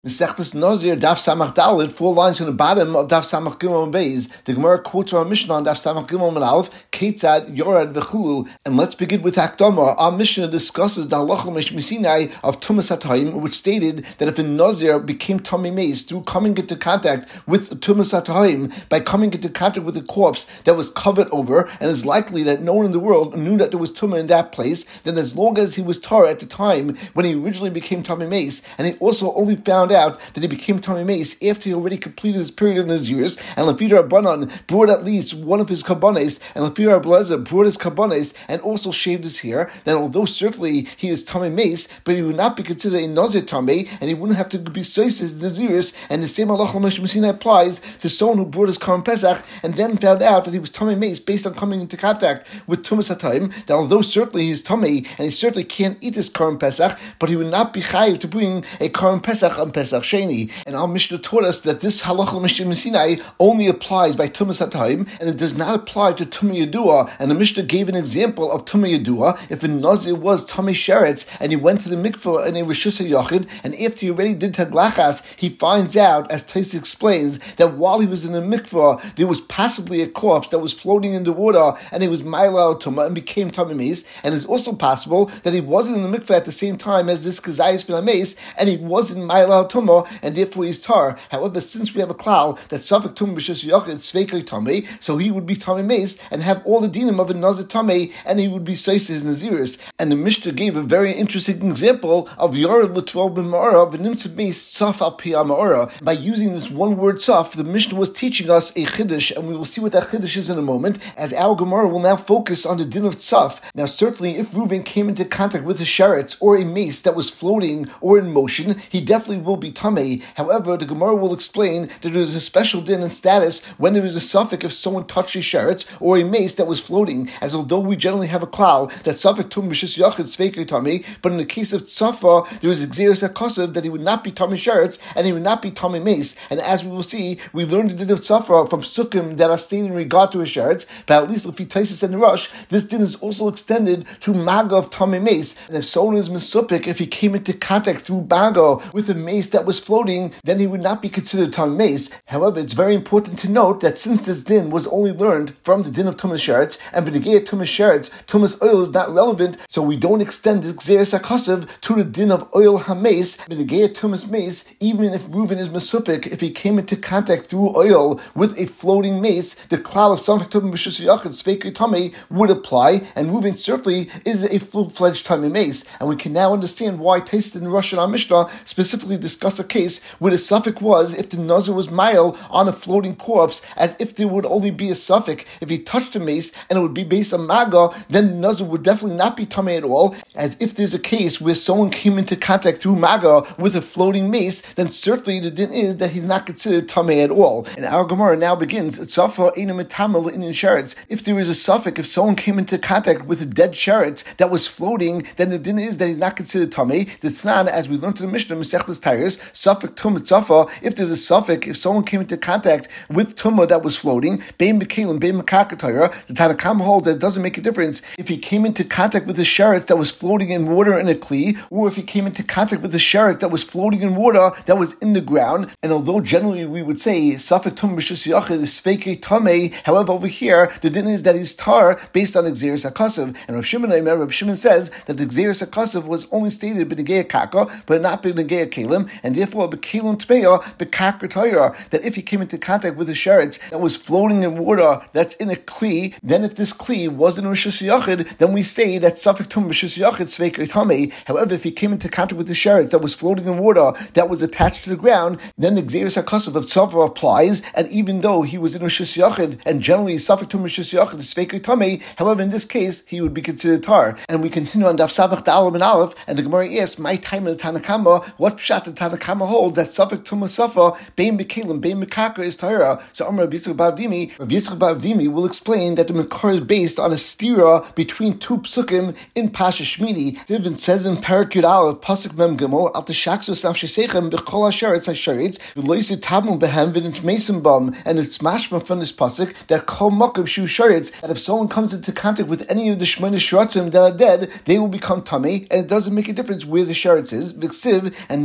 Mesechtes Nazir, Daf Samach Dalet, 4 lines from the bottom of Daf Samach Gimel and Beis. The Gemara quotes our Mishnah on Daf Samach Gimel and Aleph, Ketzad, Yorad, V'chulu. And let's begin with Hakdama. Our Mishnah discusses the Halacha Mishmisinai of Tumas HaTayim, which stated that if a Nazir became Tamei Meis through coming into contact with Tumas HaTayim, by coming into contact with a corpse that was covered over, and it's likely that no one in the world knew that there was Tumah in that place, then as long as he was Tar at the time when he originally became Tamei Meis, and he also only found out that he became Tamei Meis after he already completed his period of Naziris, and Lefidar Rabbanan brought at least one of his kabbanes, and Lefidar Ablezer brought his kabbanes, and also shaved his hair, then although certainly he is Tamei Meis, but he would not be considered a Nazir Tamei, and he wouldn't have to be Soises Naziris, and the same halacha Mishmasina applies to someone who brought his Korban Pesach, and then found out that he was Tamei Meis based on coming into contact with Tumas HaTayim, that although certainly he is Tamei, and he certainly can't eat his Korban Pesach, but he would not be chayiv to bring a Korban Pesach on Pesach Sheni. And our Mishnah taught us that this halacha Mishnah Sinai only applies by Tumas HaTayim, and it does not apply to Tumah Yedua. And the Mishnah gave an example of Tumah Yedua. If a Nazir was Tamei Sheretz, and he went to the mikveh in a Rishus HaYachid, and after he already did Taglachas, he finds out, as Tais explains, that while he was in the mikveh, there was possibly a corpse that was floating in the water, and he was Ma'ila Tumah and became Tamei Meis. And it's also possible that he wasn't in the mikveh at the same time as this Kazayas ben Ameis, and he wasn't Ma'ila Tumah, and therefore he's tar. However, since we have a klal that Safek Tum B'Shus Yachid Sveikei Tamei, so he would be Tamei Meis and have all the dinim of a Nazir Tamei, and he would be Seises Naziris. And the Mishnah gave a very interesting example of Yared L'Twel B'Ma'ara V'Nimtze Meis Tzaf Al Pi Ma'ara. By using this one word Tzaf, the Mishnah was teaching us a Chiddush, and we will see what that Chiddush is in a moment, as our Gemara will now focus on the din of Tzaf. Now, certainly, if Reuven came into contact with a sheretz or a mace that was floating or in motion, he definitely will be Tamei. However, the Gemara will explain that there is a special din and status when there is a suffix if someone touched a sheretz or a mace that was floating, as although we generally have a klal that suffix tum b'shus yachid sveikei tamei, but in the case of tzafa, there is exeris hakosav that he would not be tamei sheretz and he would not be tamei mace. And as we will see, we learned the din of tzafa from sukkim that are stated in regard to a sheretz, but at least if he taisis and rush, this din is also extended to maga of tamei mace. And if someone is misupik, if he came into contact through maga with a mace that was floating, then he would not be considered Tamei Meis. However, it's very important to note that since this din was only learned from the din of Tumas Sheretz, and B'negei Tumas Sheretz, Tumas oil is not relevant, so we don't extend the Xeris HaKasav to the din of oil HaMeis, B'negei Tumas Meis, even if Reuven is Mesupik, if he came into contact through oil with a floating mace, the klal of Samach Tum B'Shus Yachid Sveikei Tamei would apply, and Reuven certainly is a full-fledged Tamei Meis. And we can now understand why Tais in Rosh Hashanah Mishnah specifically discuss a case where the suffix was if the Nazir was mile on a floating corpse, as if there would only be a suffix if he touched a mace and it would be based on maga, then the Nazir would definitely not be tamei at all. As if there's a case where someone came into contact through maga with a floating mace, then certainly the din is that he's not considered tamei at all. And our Gemara now begins, Tzafa eina metamel in sheretz. If there is a suffix, if someone came into contact with a dead sheretz that was floating, then the din is that he's not considered tamei. The Tnan, as we learned in the Mishnah, Mesechtes Tyrus, suffix tum tzafa, if there's a suffix, if someone came into contact with tumah that was floating, bein b'kelim, bein makakatayra, the Tanna Kamma holds that it doesn't make a difference if he came into contact with a sheretz that was floating in water in a kli, or if he came into contact with a sheretz that was floating in water that was in the ground. And although generally we would say suffix tum b'shus yachid is sveikei tamei, however over here the din is that he's tar based on exeris hakasav. And Rav Shimon says that the exeris hakasav was only stated b'negei kaka, but not b'negei kelim, and therefore b'kelim tmeya b'kakatayra, that if he came into contact with a sheretz that was floating in water that's in a kli, then if this kli wasn't in Rishus Yachid, then we say that suffix tum b'shus yachid sveikei tamei. However, if he came into contact with the sheretz that was floating in water that was attached to the ground, then the Xeris HaKasav of Tzafa applies, and even though he was in Rishus Yachid, and generally suffix tum b'shus yachid is sveikei tamei, however in this case he would be considered tar. And we continue on Daf Samach Dalet and Aleph, and the Gemara asks, my time in the Tanna Kamma, what pshat the Tanna Kamma holds that suffix tum safa bein b'kelim bein b'kaka is tahira. So Amar Rav Yitzchak Bar Avdimi will explain that the Makar is based on a stira between two psukim in Pasha Shmini. It says in Parak Yud Aleph pasuk mem gimel al teshaksus nafshesechem b'chol hasheretz hasheretz v'loisi tamu behem v'nit mesim bam. And it's mashma from this pasuk that kol makom shu sheretz, that if someone comes into contact with any of the shmona sheratzim that are dead, they will become tamei, and it doesn't make a difference where the sheretz is. V'ksiv, and then the pasuk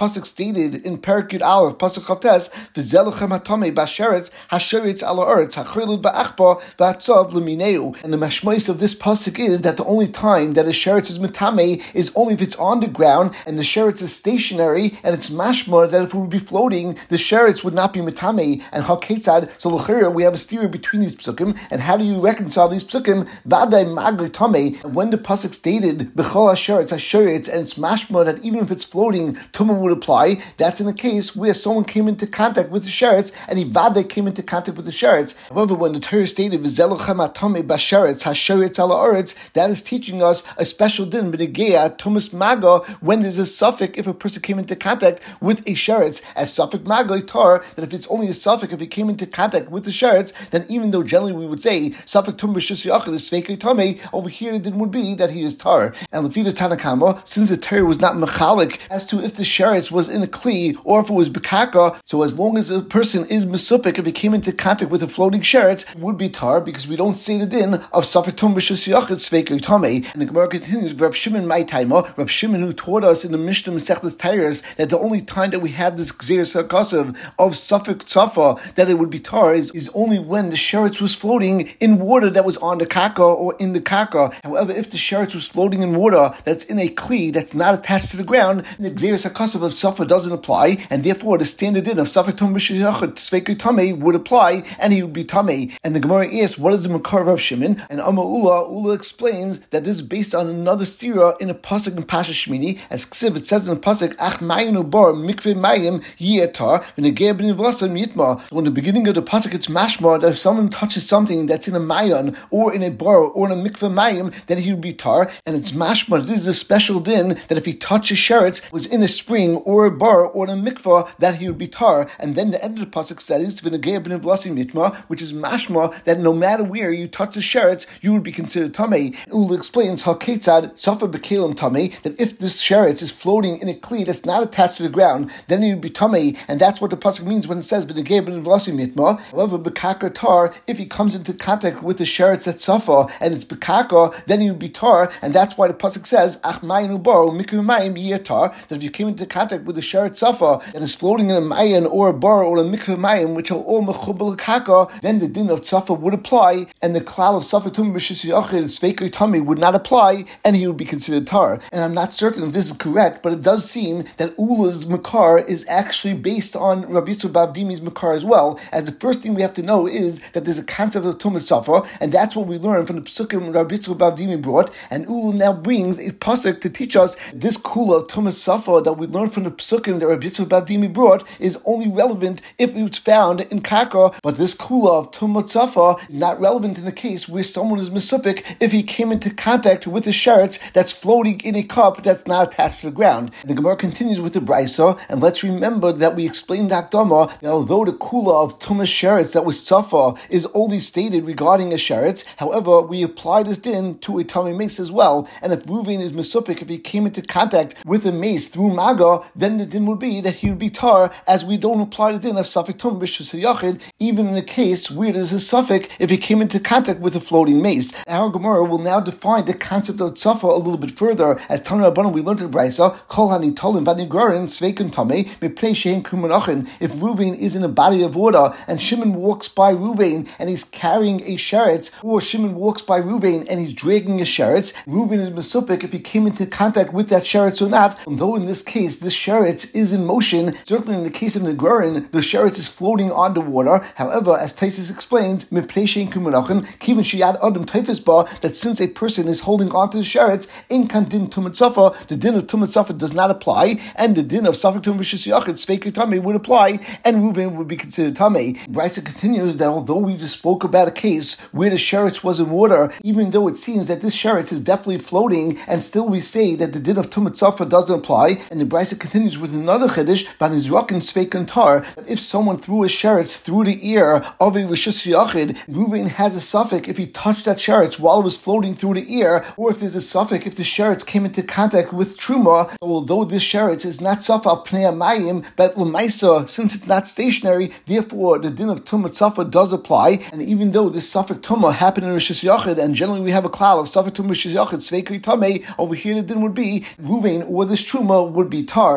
pasuk stated in Perek Yud Aleph, pasuk Chavtes, v'zelochem hatame basheretz hasheretz ala eretz hachilud ba'achba v'atzav l'mineu. And the mashmois of this pasuk is that the only time that a sheretz is metame is only if it's on the ground and the sheretz is stationary, and it's mashma that if it would be floating, the sheretz would not be metame. And haketzad, so l'chira, we have a steer between these psukim. And how do you reconcile these psukim? V'adai magri tame. When the pasuk stated b'chol hasheretz hasheretz, and it's mashma that even if it's floating, tumah would apply. That's in a case where someone came into contact with the sheretz, and he vade came into contact with the sheretz. However, when the Torah stated v'zelochem atame basheretz hasheretz ala eretz, that is teaching us a special din b'negea tumas maga when there's a suffix if a person came into contact with a sheretz, as suffix maga tar, that if it's only a suffix if he came into contact with the sheretz, then even though generally we would say suffix tum b'shus yachid is sveikei tame, over here the din would be that he is tar. And lefida Tanakama, since the Torah was not mechalik as to if the sheretz was in a kli or if it was bekaka, so as long as a person is mesupik, if he came into contact with a floating sheretz, it would be tar, because we don't say the din of suffix tum b'shus yachid sveikei tame. And the Gemara continues, Reb Shimon my taima, Reb Shimon who taught us in the Mishnah Masechtas Tairos that the only time that we have this gzeirus hakasav of suffix tzafa that it would be tar is only when the sheretz was floating in water that was on the kaka or in the kaka. However, if the sheretz was floating in water that's in a kli that's not attached to the ground, the gzeirus hakasav of safa doesn't apply, and therefore the standard din of suffix tum b'shiyachot sveikei tamei would apply, and he would be tamei. And the Gemara asks, what is the makar of Reb Shimon? And Ula explains that this is based on another stira in a pasuk in Pasha Shmini, as Ksiv, it says in the pasuk, Ach mayim bar mikveh mayim yiyatar v'negei b'nei v'lasam yitma. So in the beginning of the pasuk, it's mashma that if someone touches something that's in a mayon or in a bar or in a mikveh mayim, then he would be tar. And it's mashma, this is a special din that if he touches sheretz was in a spring or a bar or in a mikveh, that he would be tar. And then the end of the pasuk says v'negei b'nei v'lasam yitma, which is mashma that no matter where you touch the sheretz, you would be considered tamei. Ula explains haketzad safa b'kelim tamei, that if this sheretz is floating in a kli that's not attached to the ground, then it would be tamei, and that's what the pasuk means when it says v'negei b'nei v'lasam yitma. However, b'kaka tar, if he comes into contact with the sheretz that's safa and it's b'kaka, then he would be tar, and that's why the pasuk says ach mayim bar mikveh mayim yiyatar, that if you came into contact with the sheretz safa that is floating in a mayon or a bar or a mikveh mayim, which are all mechubel kaka, then the din of safa would apply, and the klal of safa tum b'shus yachid sveikei tamei would not apply, and he would be considered tar. And I'm not certain if this is correct, but it does seem that Ula's makar is actually based on Rabbi Yitzchak bar Abdimi's makar as well, as the first thing we have to know is that there's a concept of tumas safa, and that's what we learn from the psukim Rabbi Yitzchak bar Abdimi brought, and Ula now brings a pasuk to teach us this kula of tumas safa that we learned from the psukim that Rabbi Yitzchak bar Abdimi brought is only relevant if it's found in kaka, but this kula of tumas safa is not relevant in the case where someone is misupik if he came into contact with the sheretz that's floating in a cup that's not attached to the ground. And the Gemara continues with the brisa, and let's remember that we explained Akdama that although the kula of tumas sheretz that was safa is only stated regarding a sheretz, however, we apply this din to a tamei mace as well. And if Ruvain is misupik, if he came into contact with a mace through maga, then the din would be that he would be tar, as we don't apply the din of suffix tum b'shus yachid, even in a case where there's a suffix if he came into contact with a floating mace. Our Gemara will now define the concept of tzafa a little bit further, as Tanu Rabbanan we learned in Brisa, Kol hanitolim v'nigarin sveikun tamei mipnei shein kumanachin. If Ruvain is in a body of water and Shimon walks by Ruvain and he's carrying a sheretz, or Shimon walks by Ruvain and he's dragging a sheretz, Ruvain is mesupik if he came into contact with that sheretz or not. Although in this case this sheretz is in motion, certainly in the case of Nigarin, the sheretz is floating on the water. However, as Taisus explained, mipnei shein kumanachin kivin sheyad adam taifis ba, that since a person is holding on to the sheretz, in kan din tumat safa, the din of tumat safa does not apply, and the din of suffix tum b'shus yachid sveikei tamei would apply, and Ruvain would be considered tamei. Brisa continues that although we just spoke about a case where the sheretz was in water, even though it seems that this sheretz is definitely floating, and still we say that the din of tumat safa doesn't apply, and the Brisa continues with another chiddush, banizrakin sveikun tar, that if someone threw a sheretz through the ear of a rishus yachid, Ruvain has a suffix if he touched that sheretz while it was floating through the ear, or if there's a suffix if the sheretz came into contact with truma. So although this sheretz is not safa pnei mayim, but l'maisa, since it's not stationary, therefore the din of tumat safa does apply. And even though this suffix tuma happened in rishus yachid, and generally we have a klal of suffix tuma rishus yachid sveikei tamei, over here the din would be Ruvain or this truma would be tar.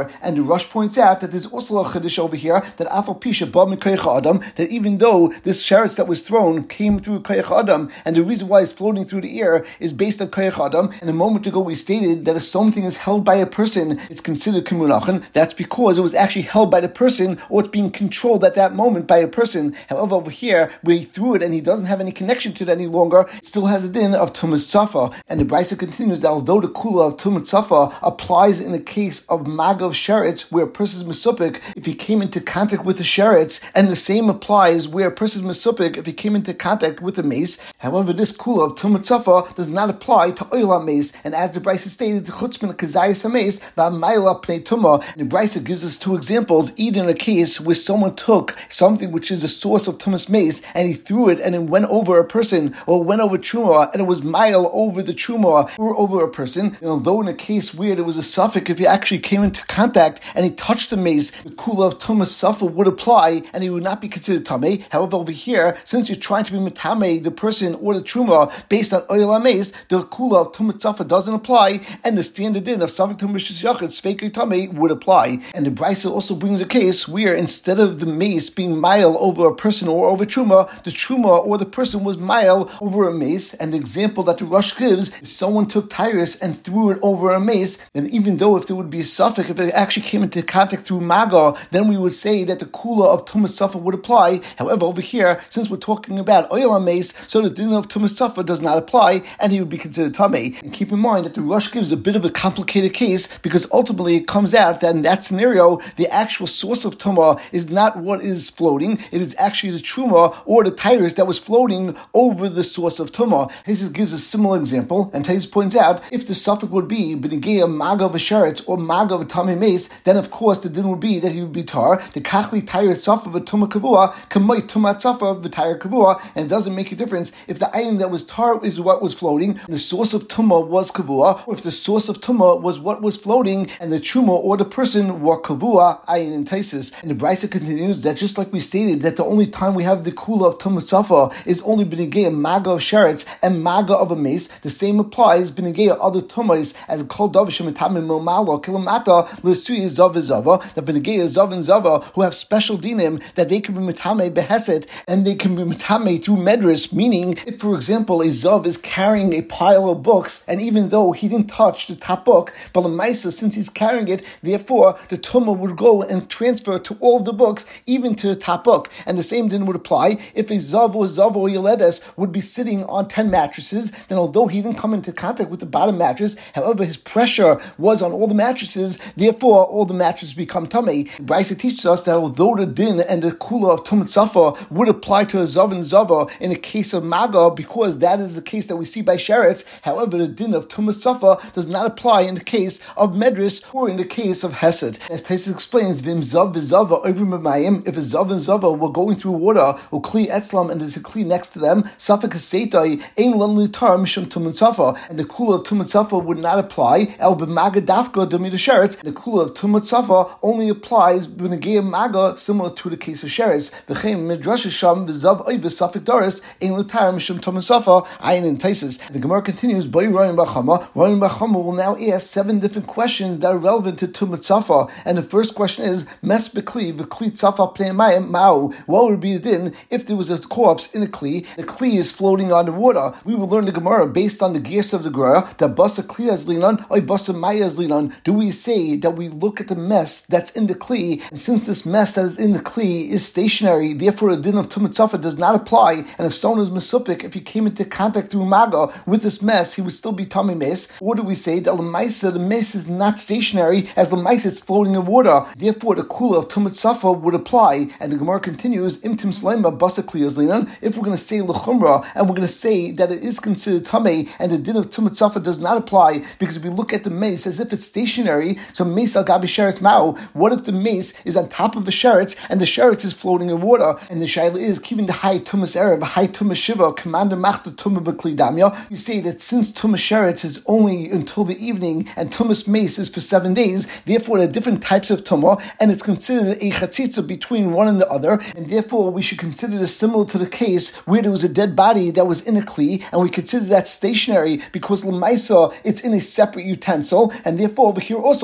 before, and the Rosh points out that there's also a chiddush over here that Afal Pisha Ba Mikoyach Adam, that even though this sheretz that was thrown came through Koyach Adam, and the reason why it's floating through the air is based on Koyach Adam, and a moment ago we stated that if something is held by a person, it's considered Kimunachan. That's because it was actually held by the person, or it's being controlled at that moment by a person. However, over here, where he threw it and he doesn't have any connection to it any longer, it still has a din of Tumas Safa. And the Brisa continues that although the Kula of Tumas Safa applies in the case of Magav Sheretz, where a person is Mesupik if he came into contact with the Sheretz, and the same applies where a person is Mesupik if he came into contact with the mace. However, this Kula of Tumas Safa does not apply to Oil mace, and as the Brisa stated, the Chutzman Kazayas HaMace, V'Amayla Pnei Tumah, and the Brisa gives us two examples, either in a case where someone took something which is a source of Tumas mace, and he threw it and it went over a person, or went over Truma, and it was mile over the Truma, or over a person. And although in a case where there was a suffix, if he actually came into contact and he touched the mace, the Kula of Tumas Safa would apply, and he would not be considered Tameh. However, over here, since you're trying to be Metameh, the person or the Truma, based on Oil mace, the Kula of Tumas Safa doesn't apply, and the standard din of Safek Tumas Yachid, Sveikei Tameh, would apply. And the Brisa also brings a case where instead of the mace being mile over a person or over Truma, the Truma or the person was mile over a mace. And the example that the Rosh gives, if someone took Tyrus and threw it over a mace, then even though if there would be a suffix, if it actually came into contact through Maga, then we would say that the Kula of Tumas Safa would apply. However, over here, since we're talking about oil mace, so the din of Tumas Safa does not apply, and he would be considered Tameh. And keep in mind that the Rosh gives a bit of a complicated case, because ultimately it comes out that in that scenario, the actual source of Tumah is not what is floating, it is actually the Truma or the Tyrus that was floating over the source of Tumah. He gives a similar example, and Taisus points out, if the suffix would be B'negei Maga V'Sheretz or Maga V'Tamei Mace, then of course the din would be that he would be tar. The Kachli Tyrus Safa V'Tumah Kavua, Kamay Tumat Safa V'Tayr Kavua, and it doesn't make a difference if the item that was tar is what was floating, and the source of Tumah was Kavua, or if the source of Tumah was what was floating, and the Truma or the person were Kavua, ayin and Taisus. And the Brisa continues that just like we stated, that the only time we have the Kula of Tumas Safa is only B'negei Maga of Sheretz and Maga of a mace. The same applies B'negei other Tumais as Kol Davish Metamim Momalo Kilamata L'Sui Zav Zava, that B'negei Zav and Zava who have special dinim that they can be Metame Beheset and they can be Metame through Medris, meaning if for example a Zav is carrying a pile of books, and even though he didn't touch the top book, but the Maisa, since he's carrying it, therefore the Tumah would go and transfer to all of the books, even to the top book. And the same din would apply if a Zav or Yoledes would be sitting on 10 mattresses, then although he didn't come into contact with the bottom mattress, however his pressure was on all the mattresses, therefore all the mattresses become Tameh. Brisa teaches us that although the din and the Kula of Tumas Safa would apply to a Zav and Zava in a case of Maga, because that is the case that we see by Sheretz, however the din of Tumas Safa does not apply in the case of Medris or in the case of Hesed. As Taisus explains, Vim Zav v'Zava over Memayim, if a Zav and Zava were going through water, or Kli Etzlam, and there's a Kli next to them, Safek Seitai, Ein Lan Lutar Mishum Tumas Safa, and the Kula of Tumas Safa would not apply, El B'Maga Dafka Dami the Sheretz, the Kula of Tumas Safa only applies B'Negei Maga, similar to the case of Sheretz. V'chein Midrash Sham v'Zav Oiv Safek Doris, Ein Lutar Mishum Tumas Safa, Ayin and Taisus. The Gemara continues, Boi Ryan Bachama. Ryan Bachama will now ask 7 different questions that are relevant to Tumas Safa, and the first question is, Mes B'Kli V'Kli Safa Pnei Mao. What would be the din if there was a corpse in a Kli? The Kli is floating on the water. We will learn the Gemara based on the gears of the Gemara that Basa Kli as Linan or Basa Maya as Linan. Do we say that we look at the mess that's in the Kli, and since this mess that is in the Kli is stationary, therefore the din of Tumas Safa does not apply, and if someone is Mesupik, if he came into contact through Maga with this mess, he would still be Tamei Mes? Or do we say that the mess is not stationary, as Lamaisa it's floating in water, therefore the Kula of Tumas Safa would apply? And the Gemara continues, Imtim Slema Basa Kli as Linan. If we're going to say L'chumra, and we're going to say that it is considered Tamei, and the din of Tumas Safa does not apply, because if we look at the mace as if it's stationary, so mace al gabi sheretz mao, what if the mace is on top of a sheretz, and the sheretz is floating in water? And the shaila is, keeping the high Tumas Erev, high Tumas Shiva, commander machta Tumah B'Kli Damya, you say that since Tumas Sheretz is only until the evening, and Tumas Mace is for 7 days, therefore there are different types of Tumah, and it's considered a chatzitza between one and the other, and therefore we should consider this similar to the case where there was a dead body that was in a Kli, and we consider that stationary, because L'maisa, it's in a separate utensil, and therefore over here also, we would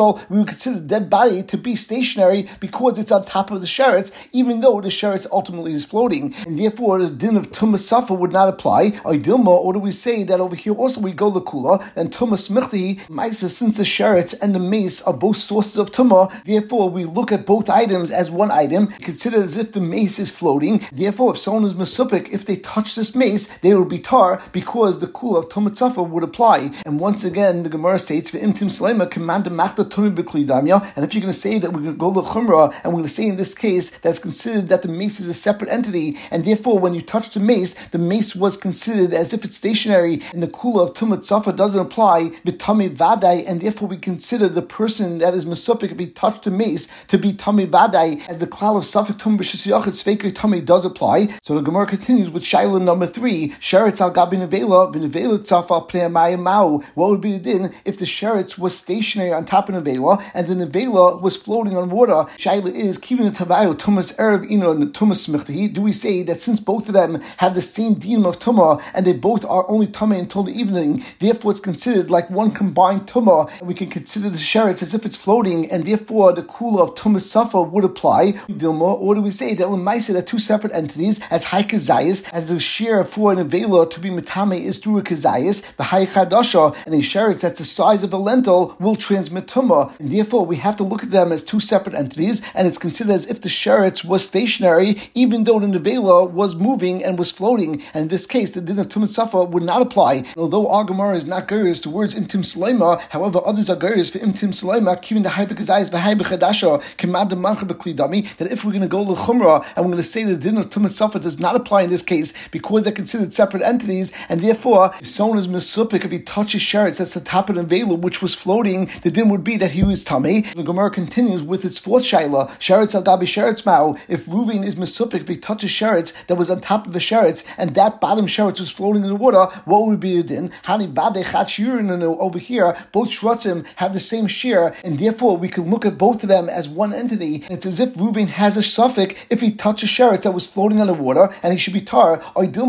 consider the dead body to be stationary because it's on top of the sheretz, even though the sheretz ultimately is floating, and therefore the din of tumas safa would not apply. Or do we say that over here also we go lekula and tumas michti ma'isa, since the sheretz and the mace are both sources of tumah, therefore we look at both items as one item, consider as if the mace is floating. Therefore, if someone is mesupik, if they touch this mace, they will be tar because the kula of tumas safa would apply. And once again, the Gemara states v'imtim slema command the machta tumi b'kli damya. And if you're going to say that we're going to go lechumra, and we're going to say in this case that's considered that the mace is a separate entity, and therefore when you touch the mace was considered as if it's stationary, and the kula of tumas safa doesn't apply v'tami vadai, and therefore we consider the person that is mesupik if he touched the mace to be tami vadai, as the klal of safek tum b'shis yachid sveikei tami does apply. So the Gemara continues with shaila number 3, sheretz al gabi nevela v'nevela tzaf al pnei mayim ma'u. What would be the din if the sheretz was stationary on top of nevela and the nevela was floating on water? Shaila is kivin tavayu tumas erev ino tumas michtahi. Do we say that since both of them have the same din of tumah and they both are only tumah until the evening, therefore it's considered like one combined tumah, and we can consider the sheretz as if it's floating, and therefore the kula of tumas safa would apply? Or do we say that l'maisa are two separate entities, as high kazayas, as the shear for an avela to be metame is through a kazayas, the high chadasha, and a sheretz that's the size of a lentil will transmit tumah, and therefore we have to look at them as two separate entities, and it's considered as if the sheretz was stationary, even though the nevela was moving and was floating, and in this case the din of tumas safa would not apply. And although our Gemara is not gurus to words imtim slema, however others are gurus for imtim slema, keeping the high kazayas, the high chadasha, command the mancha b'kli dami, that if we're going to go l'chumra and we're going to say the din of tumas safa does not apply in this case because they're considered separate entities, and therefore if someone is mesupik, if he touches sheretz that's the top of the vela which was floating, the din would be that he was tamei. The Gemara continues with its fourth shaila, sheretz al gabi sheretz ma'u. If Reuven is mesupik, if he touches sheretz that was on top of the sheretz and that bottom sheretz was floating in the water, what would be the din? Hani vade chat shirin. Over here both shrotzim have the same shear, and therefore we can look at both of them as one entity. It's as if Reuven has a suffix if he touches sheretz that was floating on the water, and he should be tar. Or do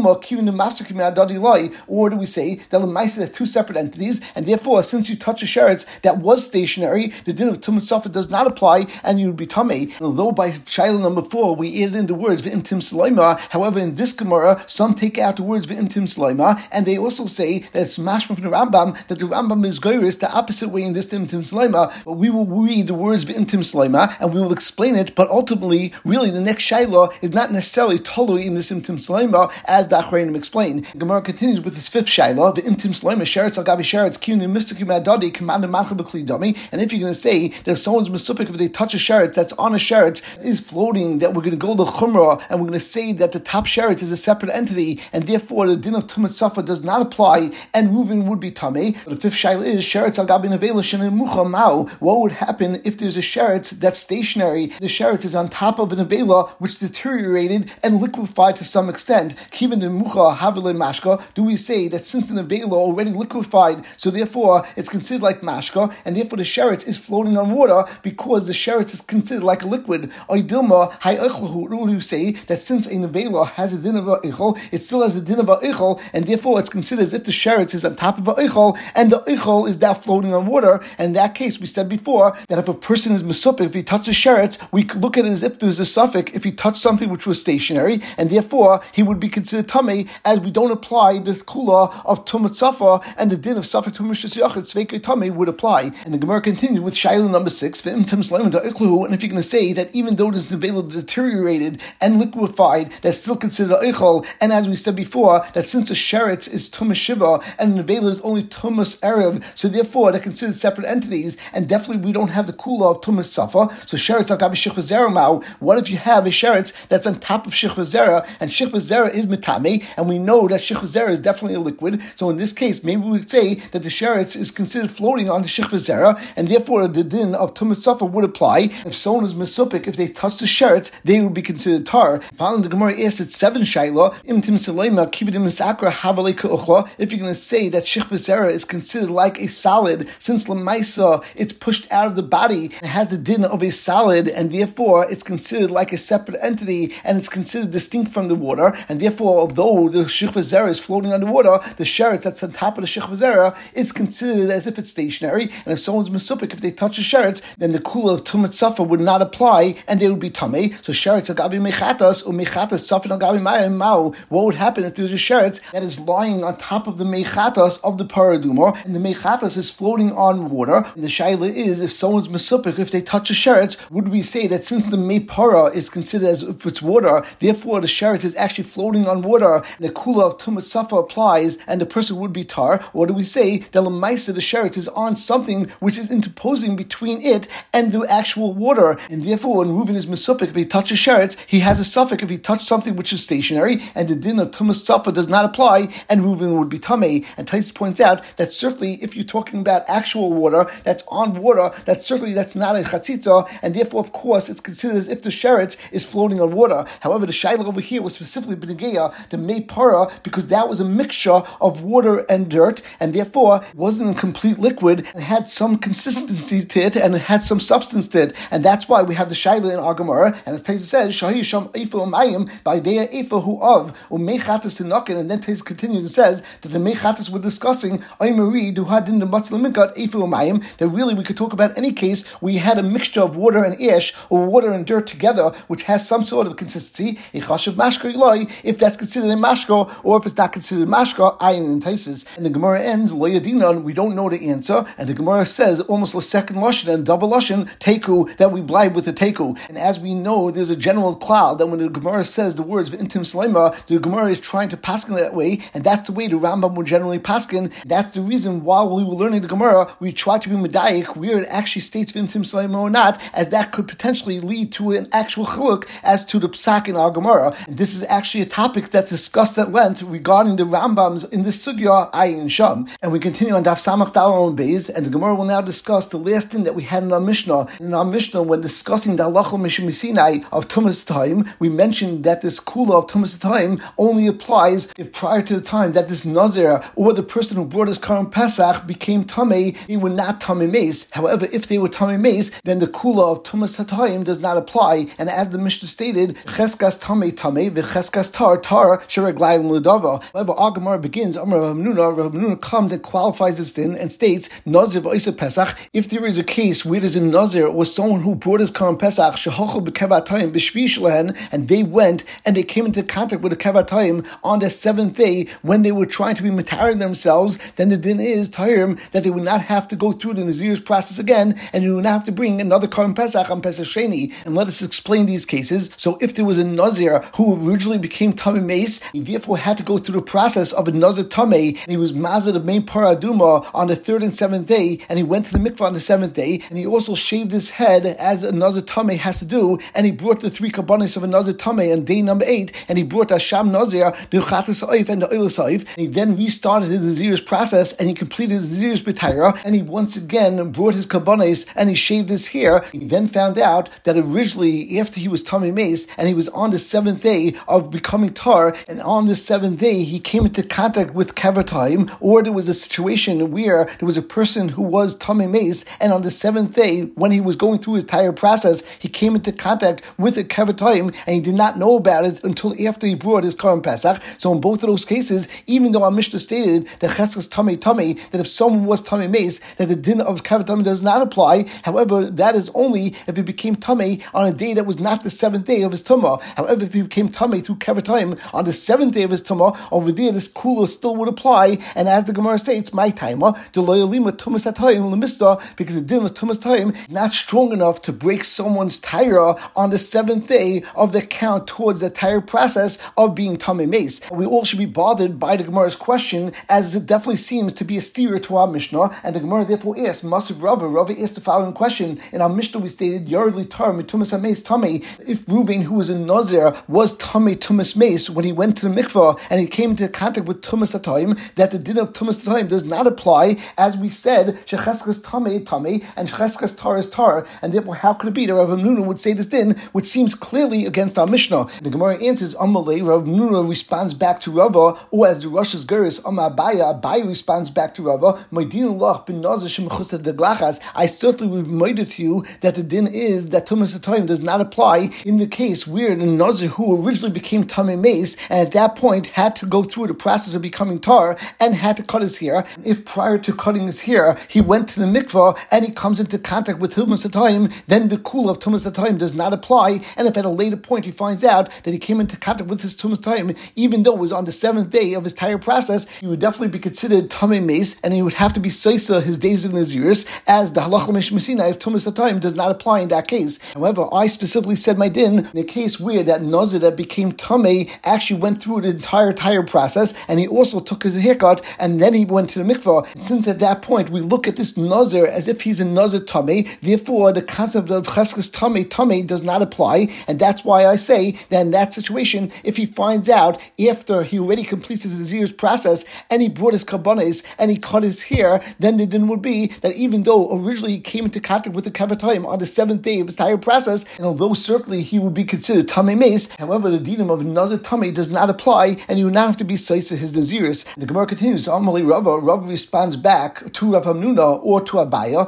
we say that l'maisa are two separate entities, and therefore since you touch a sheretz that was stationary, the din of tumas safa does not apply, and you would be tamei. Although by shaila number 4 we added in the words v'imtim slema, however in this Gemara some take out the words v'imtim slema, and they also say that it's mashma from the Rambam that the Rambam is goyris the opposite way in this v'imtim slema. But we will read the words v'imtim slema and we will explain it. But ultimately, really, the next shaila is not necessarily totally in this imtim slema, as the Achrayim explained. The Gemara continues with its fifth shaila, the imtim slema sheretz al gabi sheretz kiyun mistikim adadi command mancha b'kli dami. And if you're going to say that if someone's mesupik, if they touch a sheretz that's on a sheretz is floating, that we're going to go to chumrah and we're going to say that the top sheretz is a separate entity, and therefore the din of tumas safa does not apply, and Reuven would be tamei. The fifth shaila is sheretz al gabi nevela shenem mucha ma'u. What would happen if there's a sheretz that's stationary? The sheretz is on top of an avela which deteriorated and liquefied to some extent. Kiven in mucha havile mashka. Do we say that since the avela already liquefied, so therefore it's considered like mashka, and therefore the sheretz is floating on water because the sheretz is considered like a liquid? Or dilma hay echlahu. Do we say that since a avela has a din of a ichol, it still has a din of a ichol, and therefore it's considered as if the sheretz is on top of a ichol, and the ichol is now floating on water? And in that case, we said before that if a person is mesupik, if he touches sheretz, we could look at it as if there's a suffix if he touched something which was stationary, and therefore he would be considered tamei, as we don't apply the kula of tumas safa, and the din of safek tum b'shis yachid sveikei tamei would apply. And the Gemara continues with shaila number 6, and if you're going to say that even though this nevela deteriorated and liquefied, that's still considered a ichol, and as we said before, that since a sheretz is tumas shiva and the nevela is only tumas erev, so therefore they're considered separate entities, and definitely we don't have the kula of tumas safa. So sheretz al gabi shichva zera ma'u. What if you have a sheretz that's on top of shichva zera, and shichva zera is mitame, and we know that shichva zera is definitely a liquid? So in this case, maybe we would say that the sheretz is considered floating on the shichva zera, and therefore the din of tumas safa would apply. If someone is mesupik, if they touch the sheretz, they would be considered tar. Finally, the Gemara asks its 7 shaila, imtim selema kividim misakra havale keuchla. If you're going to say that shichva zera is considered like a solid, since lemaisa it's pushed out of the body, it has the din of a solid, and therefore it's considered like a separate entity, and it's considered distinct from the water, and therefore although the shichva zera is floating on the water, the sheretz that's on top of the shichva zera is considered as if it's stationary. And if someone's mesupik, if they they touch the sheretz, then the kula of tumat safa would not apply, and they would be tamei. So sheretz agabi mechatas or mechatas safin agabi ma'u. What would happen if there's a sheretz that is lying on top of the mechatas of the paradumor, and the mechatas is floating on water? And the shaila is, if someone's mesupik, if they touch a sheretz, would we say that since the meipara is considered as if it's water, therefore the sheretz is actually floating on water, and the kula of tumat safa applies, and the person would be tar? Or do we say that lemaisa the sheretz is on something which is interposing between it and the actual water, and therefore when Reuven is mesupik, if he touches sheretz, he has a suffix if he touched something which is stationary, and the din of tumas safa does not apply, and Reuven would be tamei. And Taisus points out that certainly if you're talking about actual water that's on water, that's not a chatzitza, and therefore of course it's considered as if the sheretz is floating on water. However, the shaila over here was specifically b'negeya the mei para, because that was a mixture of water and dirt, and therefore wasn't a complete liquid, and had some consistency to it, and it had some substance to it, and that's why we have the shaila in our Gemara. And as Taisus says, shahi sham eifa umayim by deya eifa hu of umechatas to nakin, and then Taisus continues and says that the mechatas were discussing aymari du hadin the matzla minkat eifa umayim, that really we could talk about any case where you had a mixture of water and ash, or water and dirt together, which has some sort of consistency. If that's considered a mashko, or if it's not considered a mashko, ayin and Taisus. And the Gemara ends loyadinan, we don't know the answer, and the Gemara says almost a second lashon and double lashon teku, that we blind with the teku. And as we know, there's a general cloud that when the Gemara says the words v'intim slema, the Gemara is trying to paskin that way, and that's the way the Rambam would generally paskin. That's the reason while we were learning the Gemara, we try to be medayik where it actually states v'intim slema or not, as that could potentially lead to an actual chiluk as to the psak in our Gemara. And this is actually a topic that's discussed at length regarding the Rambams in this sugya ayin sham. And we continue on Daf Samach Dalon Beis, and the Gemara will now discuss the last thing that we had in our Mishnah. In our Mishnah, when discussing the halacha mishum Sinai of Tumas time, we mentioned that this kula of Tumas time only applies if prior to the time that this Nazir or the person who brought his Karim Pesach became Tamei, they were not Tamei Meis. However, if they were Tamei Meis, then the kula of Tumas time does not apply. And as the Mishnah stated, Cheskas Tamei Tamei v'Cheskas Tar Tar Shereglayim L'Dava. However, our Gemara begins, Rav Hamnuna comes and qualifies this din and states, Nazir v'Oisa Pesach, if there is a case where there's a Nazir or someone who brought his Karim Pesach, Shehochel b'Kevatayim b'Shvi Shlehen, and they went and they came into contact with the Kevatayim on the seventh day when they were trying to be mataring themselves, then the din is Tahirim that they would not have to go through the Nazir's process again, and you would not have to bring another Karim Pesach on Pesach Sheni. And let us explain these cases. So if there was a Nazir who originally became Tamei Meis, he therefore had to go through the process of a Nazir Tamei, and he was Mazad of main Paraduma on the third and seventh day, and he went to the mikvah on the seventh day, and he also shaved his head as a Nazir Tamei has to do, and he brought the three kabbanis of a Nazir Tamei on day number 8, and he brought Asham Nazir, the Chatas Oif and the Oilas Oif, and he then restarted his Nazir's process, and he completed his Nazir's B'Taira, and he once again brought his kabbanis, and he shaved his hair. He then found out that originally, after he was Tamei Meis, and he was on the seventh day of becoming Tar, and on the seventh day, he came into contact with Kevatayim, or there was a situation where there was a person who was Tamei Meis, and on the seventh day, when he was going through his entire process, he came into contact with a Kevatayim, and he did not know about it until after he brought his Karim Pesach. So in both of those cases, even though our Mishnah stated that Cheskas Tamei, that if someone was Tamei Meis, that the din of Kevatayim does not apply. However, that is only if he became Tamei on a day that was not the seventh day of his Tumah. However, if he became Tamei through Kevatayim on the seventh day of his Tumah, over there this kula still would apply. And as the Gemara states, my timer, the loyalima Tumas Hatayim Lemista, because the din of Tumas Hatayim not strong enough to break someone's tire on the seventh day of the count towards the tire process of being Tamei Meis. We all should be bothered by the Gemara's question, as it definitely seems to be a steer to our Mishnah, and the Gemara therefore asks, Masiv Rava asked the following question. In our Mishnah we stated, Yardli Tar Mitumas HaMeis Tamei, if Reuven, who was a Nazir, was Tamei Tumas Meis, when he went to the mikvah and he came into contact with Tumas Hatayim, that the din of Tumas Hatayim does not apply, as we said, Shecheskas Tamei, and Shecheskas Tar is Tar, and therefore how could it be that Rav Hamnuna would say this din, which seems clearly against our Mishnah? The Gemara answers, Amalei, Rav Hamnuna responds back to Rava, or as the Rosh's Geras, Abai responds back to Rava, My din lach bin Nazir shemchusta de glachas, I certainly would remind to you that the din is that Tumas Hatayim does not apply in the case where the Nazir who originally became Tamei Meis, and at that point had to go through the process of becoming Tar, and had to cut his hair. If prior to cutting his hair, he went to the mikvah mikvah and he comes into contact with Tumas HaTayim, then the kula of Tumas HaTayim does not apply. And if at a later point he finds out that he came into contact with his Tumas HaTayim, even though it was on the 7th day of his entire process, he would definitely be considered Tamei Meis, and he would have to be Saisa his days of Naziris, as the Halach L'Mesh Messina if Tumas HaTayim does not apply in that case. However, I specifically said my din in a case where that Nazir that became Tamei actually went through the entire process, and he also took his haircut, and then he went to the mikvah. Since at that point we look at this Nazir as if he's a Nazir Tamei, therefore the concept of Cheskes Tamei does not apply, and that's why I say that in that situation, if he finds out after he already completes his Nazir's process, and he brought his kabbanis, and he cut his hair, then the din would be that even though originally he came into contact with the Kavatayim on the 7th day of his entire process, and although certainly he would be considered Tamei Meis, however, the dinim of Nazir Tamei does not apply, and you would not have to be Saisa his Naziris. The Gemara continues, Amalei Rava responds back to Rav Hamnuna or to Abaya,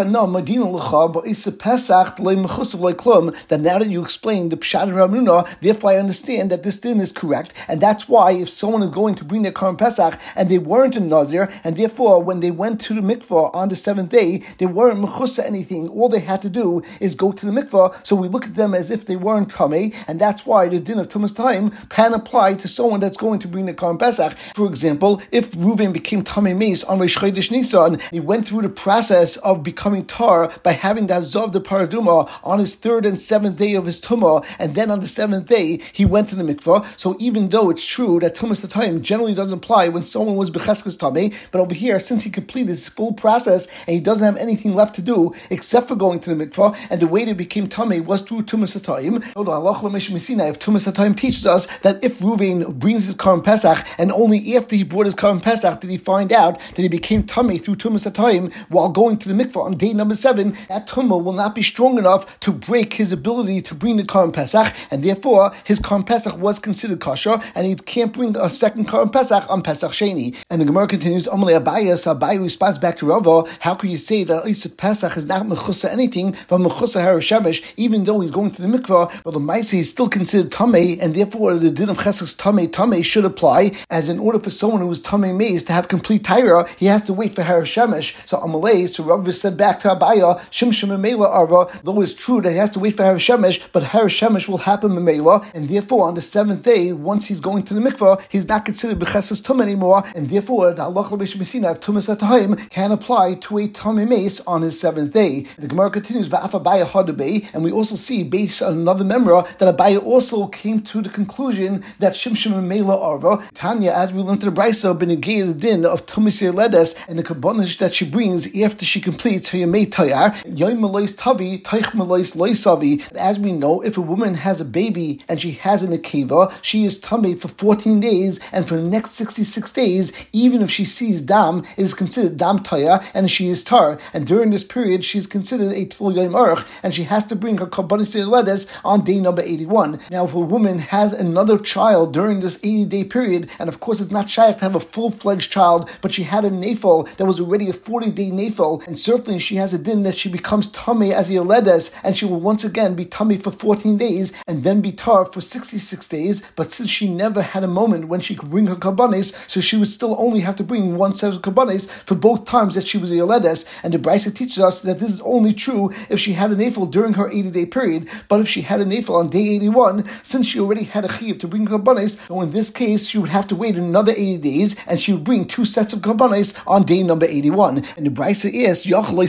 that now that you explained the Pshat of Rav Hamnuna, therefore I understand that this din is correct, and that's why if someone is going to bring their Korban Pesach and they weren't in Nazir, and therefore when they went to the mikvah on the 7th day, they weren't mechusa anything, all they had to do is go to the mikvah, so we look at them as if they weren't Tamei, and that's why the din of Tumas Time can apply to someone that's going to bring the Korban Pesach. For example, if Reuven became Tamei Meis on Rosh Chodesh Nisan, he went through the process of becoming tar by having the Azov de Paraduma on his 3rd and 7th day of his Tumah, and then on the 7th day he went to the mikvah. So even though it's true that Tumas Time generally doesn't apply when someone was Becheskes Tamei, but over here, since he completed his full process and he doesn't have anything left to do except for going to the mikvah, and the way they became Tamei was through Tumas HaTayim, so the Halach L'Mesh Messina if Tumas HaTayim teaches us that if Reuven brings his Korban Pesach and only after he brought his Korban Pesach did he find out that he became Tamei through Tumas HaTayim while going to the mikvah on day number 7, that Tumah will not be strong enough to break his ability to bring the Korban Pesach, and therefore his Korban Pesach was considered kosher, and he can't bring a second Korban Pesach on Pesach Sheni. And the Gemara continues, Amalei Abaya, so Abaya responds back to Rava, how can you say that Isuk Pesach is not mechusa anything from mechusa Harashavish, even though he's going to the mikvah, but the Maisi is still considered Tamei, and therefore the din of Cheskes Tamei should apply, as in order for someone who is Tamei Meis to have complete Taira, he has to wait for Harashavish. So Amalei, so Rava said back to Abaya, Shimshim Memela Arva, though it's true that he has to wait for Harashavish, but Harashavish will happen Memela, and therefore on the 7th day, once he's going to the mikvah, he's not considered Becheskes Tum anymore, and therefore the Halach L'Mesh Messina of Tumas HaTayim can apply to a Tamei Meis on his 7th day. The Gemara continues, Va'af Abaya Hadabei, and we also see, based on another memra, that Abaya also came to the conclusion that Shimshim and Mela Arva, Tanya, as we learned to the Brisa, benegated the din of Tumas Yeledes and the kabbanish that she brings after she completes her Yemei Tayar, Yom Melois Tavi, Taich Melois Loisavi. As we know, if a woman has a baby and she has an akeva, she is Tamei for 14 days, and for the next 66 days, even if she sees Dam, it is considered Dam Taya, and she is Tar. And during this period, she is considered a Tful Yom Aruch, and she has to bring her Kabbanis Yeledes on day number 81. Now, if a woman has another child during this 80-day period, and of course it's not shaykh to have a full-fledged child, but she had a nafel that was already a 40-day nafel, and certainly she has a din that she becomes Tamei as a Yeledes, and she will once again be Tamei for 14 days, and then be Tar for 66 days, but since she never had a moment when she could bring her Kabbanis, so she would still only have to bring one set of Kabbanis for both times that she was a Yeledes, and the Brisa teaches us that this is only true if she had a nafel during her 80-day period, but if she had a nafel on day 81, since she already had a chiyuv to bring Kabbanis, so in this case she would have to wait another 80 days, and she would bring 2 sets of Kabbanis on day number 81. And the Brisa is,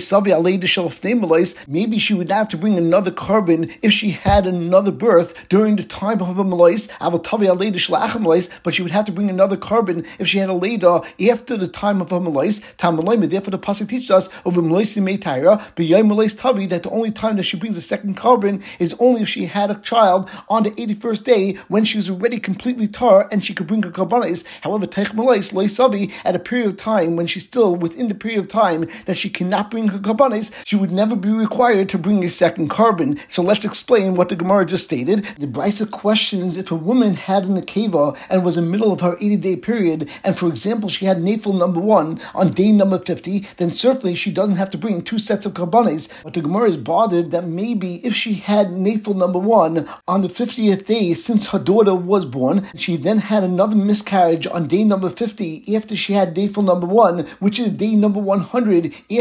maybe she would have to bring another carbon if she had another birth during the time of a Melois, but she would have to bring another carbon if she had a Leda after the time of a Melois. Therefore the Pasuk teaches us of a Melois Tavi that the only time that she brings a second carbon is only if she had a child on the 81st day when she was already completely tar and she could bring her karbanis. However, Teich Melois Leisavi, at a period of time when she's still within the period of time that she cannot bring her karbanis, she would never be required to bring a second carbon. So let's explain what the Gemara just stated. The Brisa questions if a woman had an akeva and was in the middle of her 80-day period, and for example she had nafel number 1 on day number 50, then certainly she doesn't have to bring 2 sets of karbanis. But the Gemara is bothered that maybe if she had nafel number 1 on the 50th day since her daughter was born, she then had another miscarriage on day number 50 after she had nafel number 1, which is day number 100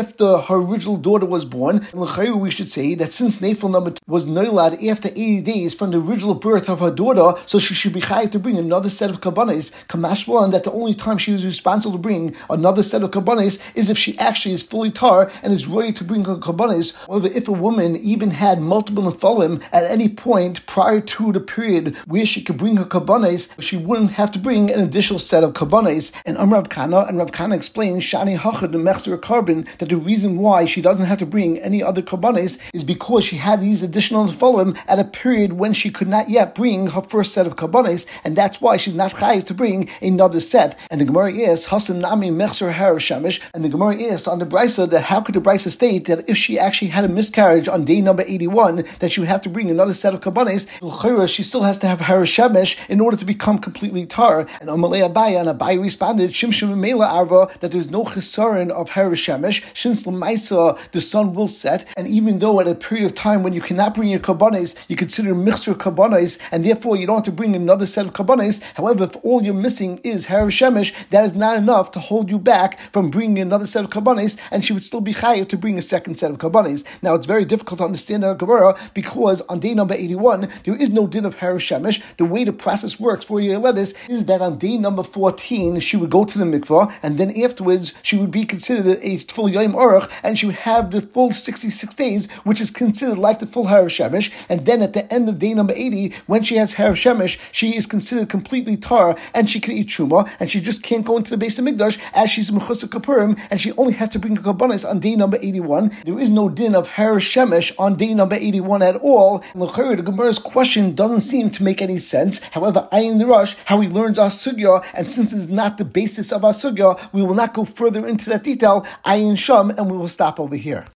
after her original daughter was born. And we should say that since Nefil number 2 was noilad after 80 days from the original birth of her daughter, so she should be chayav to bring another set of kabbanis, kamashmal, and that the only time she was responsible to bring another set of kabbanis is if she actually is fully tar and is ready to bring her kabbanis. However, if a woman even had multiple nephilim at any point prior to the period where she could bring her kabbanis, she wouldn't have to bring an additional set of kabbanis. And Rav Kana explains Shani Hachad the Mechzer Carbon that the reason why she doesn't have to bring any other kabbanis is because she had these additional nephilim at a period when she could not yet bring her first set of kabbanis, and that's why she's not chayiv to bring another set. And the Gemara asks Hasan Nami Mechzer Har Shemesh, and the Gemara asks on the Brisa that how could the Brisa state that if she actually had a miscarriage on day number 81 that she would have to bring another set of kabbanis? She still has to have Har Shemesh in order to become completely tar. And Amalei Abaya, and Abaya responded Shimshim Mela Arva that there's no chesaron of Har Shemesh since Lamaisa the sun will set, and even though at a period of time when you cannot bring your kabbanis, you consider mixture kabbanis, and therefore you don't have to bring another set of kabbanis. However, if all you're missing is Har Shemesh, that is not enough to hold you back from bringing another set of kabbanis, and she would still be chayav to bring a second set of kabbanis. Now, it's very difficult to understand the Gemara because on day number 81, there is no din of Har Shemesh. The way the process works for your lettuce is that on day number 14, she would go to the mikvah, and then afterwards, she would be considered a full Yom Aruch, and she would have the full 66 days, which is considered like the full Har Shemesh. And then at the end of day number 80, when she has Har Shemesh, she is considered completely tar, and she can eat truma, and she just can't go into the Beis Hamikdash as she's Mechusar Kapurim, and she only has to bring her kabbanis on day number 81. There is no din of Har Shemesh on day number 81 at all. And the Gemara's question doesn't seem to make any sense. However, Ayin Rush, how he learns our sugya, and since it's not the basis of our sugya, we will not go further into that detail. Ayin Sham, and we will stop over here.